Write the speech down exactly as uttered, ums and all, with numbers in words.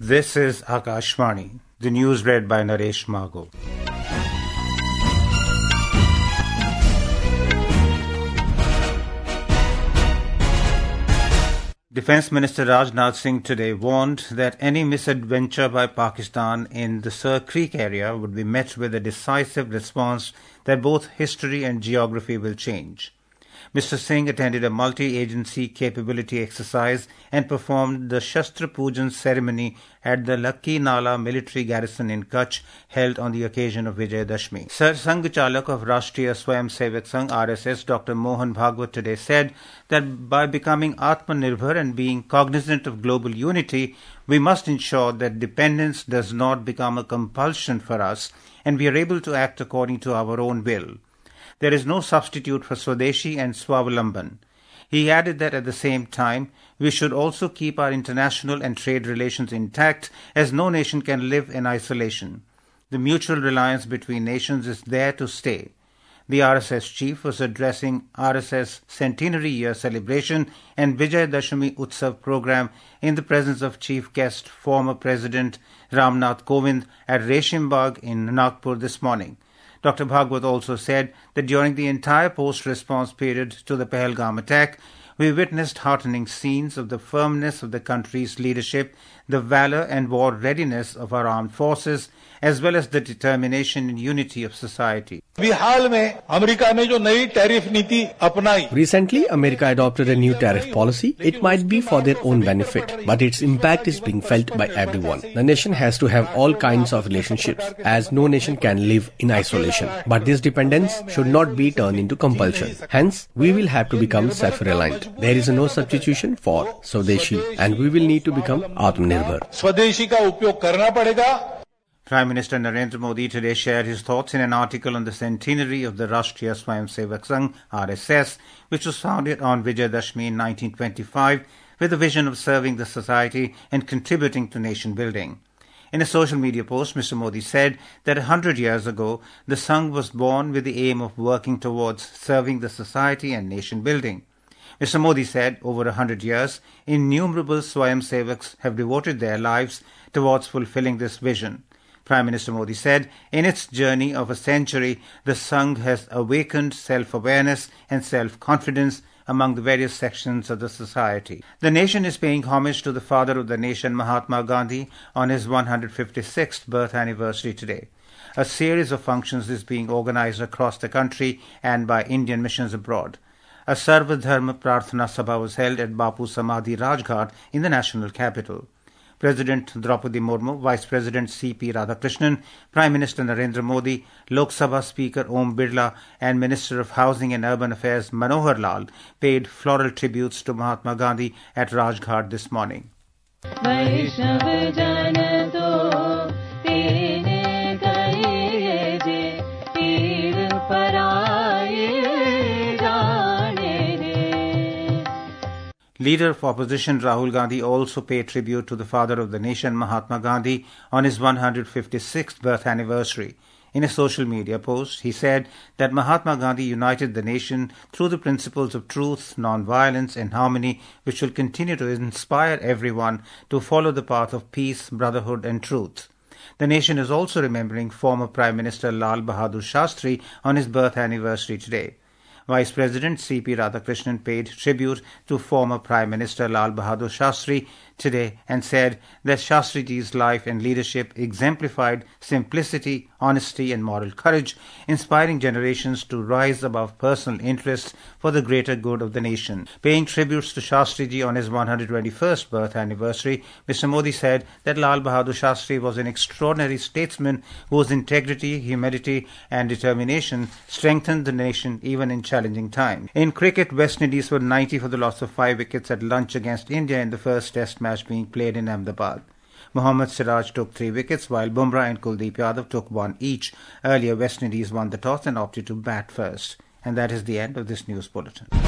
This is Akashvani, the news read by Naresh Margo. Defence Minister Rajnath Singh today warned that any misadventure by Pakistan in the Sir Creek area would be met with a decisive response that both history and geography will change. Mister Singh attended a multi-agency capability exercise and performed the Shastra Pujan ceremony at the Lakki Nala military garrison in Kutch, held on the occasion of Vijayadashmi. Sir Sangh Chalak of Rashtriya Swayamsevak Sangh R S S Doctor Mohan Bhagwat today said that by becoming Atmanirbhar and being cognizant of global unity, we must ensure that dependence does not become a compulsion for us and we are able to act according to our own will. There is no substitute for Swadeshi and Swavalamban. He added that at the same time, we should also keep our international and trade relations intact, as no nation can live in isolation. The mutual reliance between nations is there to stay. The R S S chief was addressing R S S centenary year celebration and Vijayadashmi Utsav program in the presence of chief guest former President Ramnath Kovind at Reshimbagh in Nagpur this morning. Doctor Bhagwat also said that during the entire post-response period to the Pahalgam attack, we witnessed heartening scenes of the firmness of the country's leadership, the valor and war readiness of our armed forces, as well as the determination and unity of society. Recently, America adopted a new tariff policy. It might be for their own benefit, but its impact is being felt by everyone. The nation has to have all kinds of relationships, as no nation can live in isolation. But this dependence should not be turned into compulsion. Hence, we will have to become self-reliant. There is no substitution for Swadeshi, and we will need to become Atmanirbhar. Swadeshi ka upyog karna padega. Prime Minister Narendra Modi today shared his thoughts in an article on the centenary of the Rashtriya Swayamsevak Sangh R S S, which was founded on Vijayadashmi in nineteen twenty-five, with a vision of serving the society and contributing to nation building. In a social media post, Mister Modi said that a hundred years ago, the Sangh was born with the aim of working towards serving the society and nation building. Mister Modi said, over a hundred years, innumerable Swayamsevaks have devoted their lives towards fulfilling this vision. Prime Minister Modi said, in its journey of a century, the Sangh has awakened self-awareness and self-confidence among the various sections of the society. The nation is paying homage to the father of the nation, Mahatma Gandhi, on his one hundred fifty-sixth birth anniversary today. A series of functions is being organized across the country and by Indian missions abroad. A Sarva Dharma Prarthana Sabha was held at Bapu Samadhi Rajghat in the national capital. President Draupadi Murmu, Vice President C P Radhakrishnan, Prime Minister Narendra Modi, Lok Sabha Speaker Om Birla and Minister of Housing and Urban Affairs Manohar Lal paid floral tributes to Mahatma Gandhi at Rajghat this morning. Leader of opposition Rahul Gandhi also paid tribute to the father of the nation, Mahatma Gandhi, on his one hundred fifty-sixth birth anniversary. In a social media post, he said that Mahatma Gandhi united the nation through the principles of truth, non-violence and harmony, which will continue to inspire everyone to follow the path of peace, brotherhood and truth. The nation is also remembering former Prime Minister Lal Bahadur Shastri on his birth anniversary today. Vice President C P Radhakrishnan paid tribute to former Prime Minister Lal Bahadur Shastri today and said that Shastriji's life and leadership exemplified simplicity, honesty and moral courage, inspiring generations to rise above personal interests for the greater good of the nation. Paying tributes to Shastriji on his one hundred twenty-first birth anniversary, Mister Modi said that Lal Bahadur Shastri was an extraordinary statesman whose integrity, humility and determination strengthened the nation even in challenging times. In cricket, West Indies were ninety for the loss of five wickets at lunch against India in the first test match being played in Ahmedabad. Mohammad Siraj took three wickets while Bumrah and Kuldeep Yadav took one each. Earlier, West Indies won the toss and opted to bat first. And that is the end of this news bulletin.